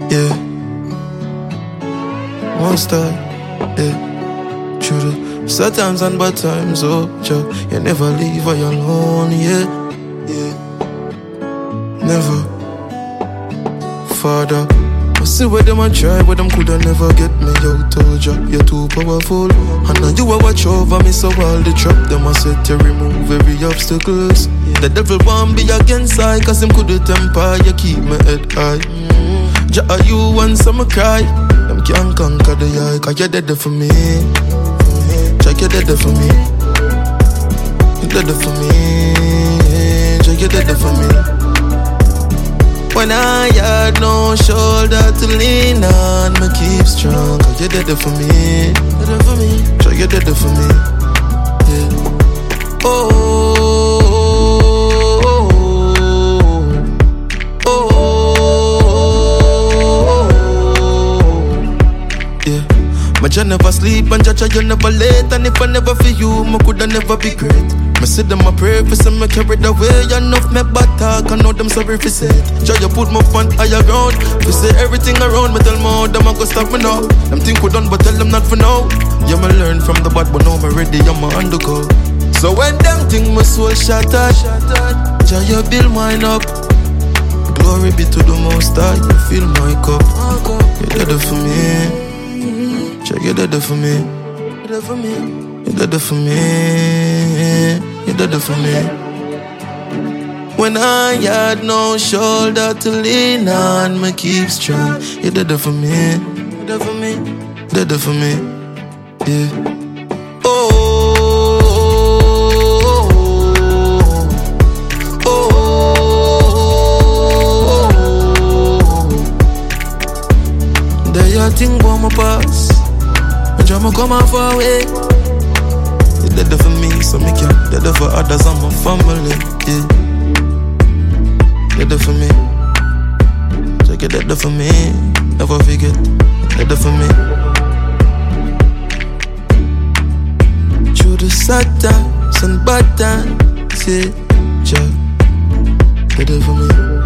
yeah. One star, yeah. Through the sad times and bad times, oh, Jah, you never leave her alone, yeah, yeah. Never, Father. I see where them a try, but them coulda never get me out, oh Jah, you're too powerful. And now you a watch over me, so all the trap them a set to remove every obstacles. The devil want be against I, cause him coulda temper, you keep my head high. Jah, you want some cry, them can't conquer the eye, cause you're dead for me. Jah, you're dead for me. You're dead for me. Jah, you're dead for me. When I had no shoulder to lean on, me keep strong, cause you're dead for me. You're dead for me. Jah, you're dead for me. Yeah. Oh, oh, oh, yeah. My Jah never sleep and Jah you never late. And if I never feel you, me coulda never be great. Me see them a pray for some, me carry the way. Enough me bad talk, I know them sorry for say it. Jah you put my fun higher ground. We say everything around me, tell me how them a go stop me now. Them think we done, but tell them not for now. Yeah, me learn from the bad, but now me ready, I'm a undergo. So when them think my soul shattered, Jah you build mine up. Glory be to the Most High, you fill my cup. You're dead for me. Jah, you're dead for me. You're dead for me. You're dead for me. You're dead for me. When I had no shoulder to lean on, me keep strong. You're dead for me. You're dead for me. Dead for me. Yeah. Oh, oh, oh, oh. There you think about my past. Jah me come off away. You dead for me, so me can dead for others and my family. Yeah. Dead for me. Check it, dead for me. Never forget, dead for me. Through the sad times and bad times, yeah, Jah, dead for me.